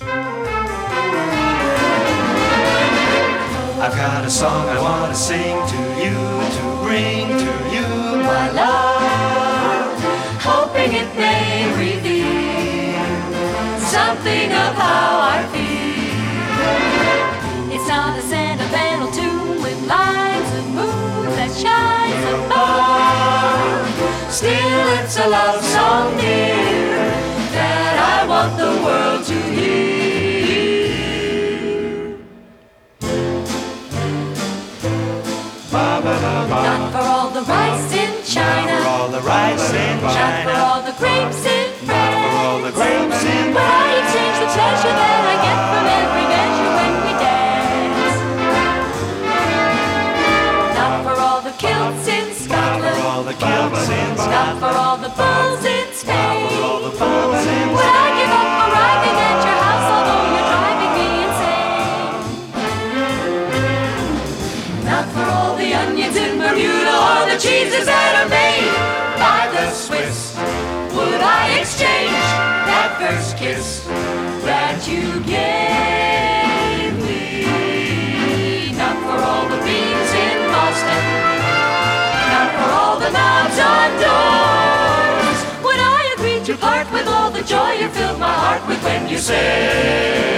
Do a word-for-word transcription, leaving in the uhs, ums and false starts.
I've got a song I want to sing to you, to bring to you my love, hoping it may reveal something of how I feel. It's not a sentimental tune with lines of moon that shines above. Still, it's a love song, dear, that I want the world to hear. Not for all the rice in China, not for all the rice in China, not for all the grapes in France, not for all the grapes in but I exchange the pleasure that I get from every measure when we dance. Not for all the kilts in Scotland, not for all the kilts in not Scotland, for all the bulls in Spain, not for all the bulls in would I Spain. give up arriving at your house although you're driving me insane. Not for all the onions in Bermuda or the cheeses that are made by the Swiss would I exchange that first kiss that you gave me. Not for all the beans in Boston, not for all the knobs on doors would I agree to part with all the joy you filled my heart with when you said